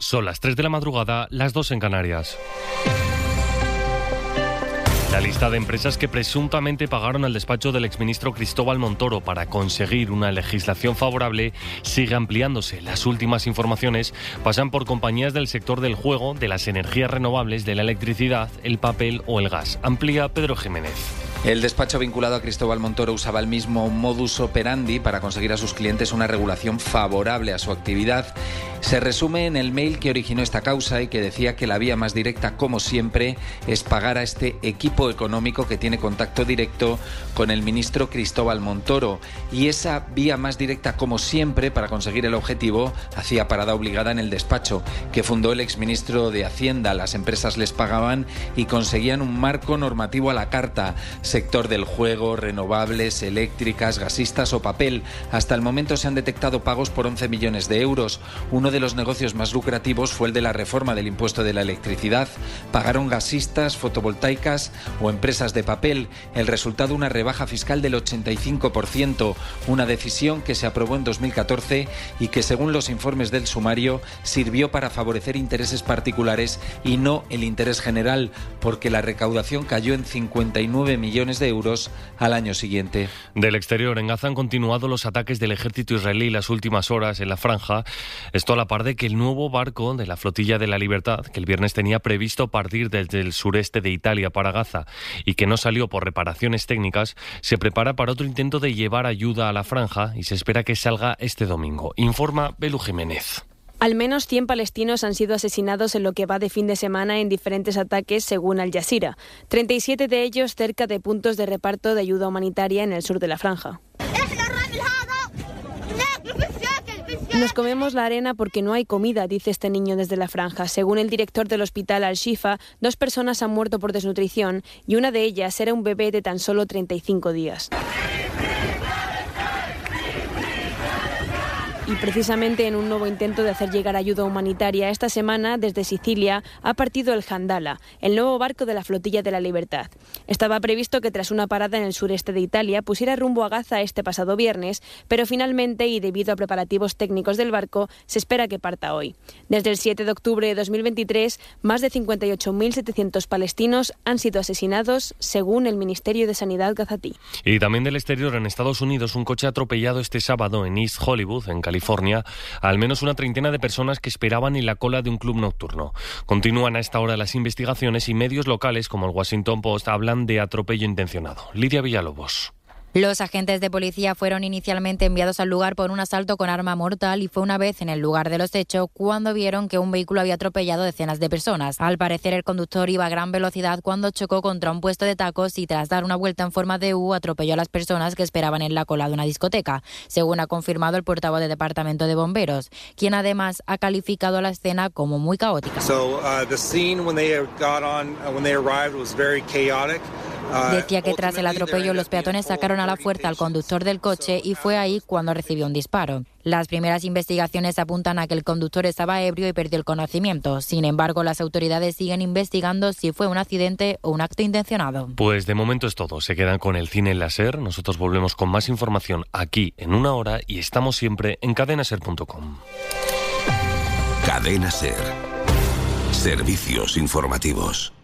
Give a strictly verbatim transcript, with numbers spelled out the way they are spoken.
Son las tres de la madrugada, las dos en Canarias. La lista de empresas que presuntamente pagaron al despacho del exministro Cristóbal Montoro para conseguir una legislación favorable sigue ampliándose. Las últimas informaciones pasan por compañías del sector del juego, de las energías renovables, de la electricidad, el papel o el gas. Amplía Pedro Jiménez. El despacho vinculado a Cristóbal Montoro usaba el mismo modus operandi para conseguir a sus clientes una regulación favorable a su actividad. Se resume en el mail que originó esta causa y que decía que la vía más directa, como siempre, es pagar a este equipo económico que tiene contacto directo con el ministro Cristóbal Montoro. Y esa vía más directa, como siempre, para conseguir el objetivo, hacía parada obligada en el despacho que fundó el exministro de Hacienda. Las empresas les pagaban y conseguían un marco normativo a la carta. Sector del juego, renovables, eléctricas, gasistas o papel. Hasta el momento se han detectado pagos por once millones de euros. Uno de los negocios más lucrativos fue el de la reforma del impuesto de la electricidad. Pagaron gasistas, fotovoltaicas o empresas de papel. El resultado, una rebaja fiscal del ochenta y cinco por ciento. Una decisión que se aprobó en dos mil catorce y que, según los informes del sumario, sirvió para favorecer intereses particulares y no el interés general, porque la recaudación cayó en cincuenta y nueve millones de euros al año siguiente. Del exterior, en Gaza han continuado los ataques del ejército israelí las últimas horas en la franja. Esto a la par de que el nuevo barco de la Flotilla de la Libertad, que el viernes tenía previsto partir desde el sureste de Italia para Gaza y que no salió por reparaciones técnicas, se prepara para otro intento de llevar ayuda a la franja y se espera que salga este domingo. Informa Belu Jiménez. Al menos cien palestinos han sido asesinados en lo que va de fin de semana en diferentes ataques, según Al Jazeera. treinta y siete de ellos cerca de puntos de reparto de ayuda humanitaria en el sur de la franja. Nos comemos la arena porque no hay comida, dice este niño desde la franja. Según el director del hospital Al-Shifa, dos personas han muerto por desnutrición y una de ellas era un bebé de tan solo treinta y cinco días. Y precisamente en un nuevo intento de hacer llegar ayuda humanitaria, esta semana desde Sicilia ha partido el Handala, el nuevo barco de la Flotilla de la Libertad. Estaba previsto que tras una parada en el sureste de Italia pusiera rumbo a Gaza este pasado viernes, pero finalmente, y debido a preparativos técnicos del barco, se espera que parta hoy. Desde el siete de octubre de dos mil veintitrés, más de cincuenta y ocho mil setecientos palestinos han sido asesinados, según el Ministerio de Sanidad gazatí. Y también del exterior, en Estados Unidos, un coche atropellado este sábado en East Hollywood, en California. California, al menos una treintena de personas que esperaban en la cola de un club nocturno. Continúan a esta hora las investigaciones y medios locales como el Washington Post hablan de atropello intencionado. Lidia Villalobos. Los agentes de policía fueron inicialmente enviados al lugar por un asalto con arma mortal y fue una vez en el lugar de los hechos cuando vieron que un vehículo había atropellado decenas de personas. Al parecer, el conductor iba a gran velocidad cuando chocó contra un puesto de tacos y tras dar una vuelta en forma de U atropelló a las personas que esperaban en la cola de una discoteca, según ha confirmado el portavoz del Departamento de Bomberos, quien además ha calificado la escena como muy caótica. So, uh, the scene when they got on, uh, when they arrived was very chaotic. Decía que tras el atropello los peatones sacaron a la fuerza al conductor del coche y fue ahí cuando recibió un disparo. Las primeras investigaciones apuntan a que el conductor estaba ebrio y perdió el conocimiento. Sin embargo, las autoridades siguen investigando si fue un accidente o un acto intencionado. Pues de momento es todo. Se quedan con el cine en la SER. Nosotros volvemos con más información aquí en una hora y estamos siempre en cadena ser punto com. Cadena SER. Servicios informativos.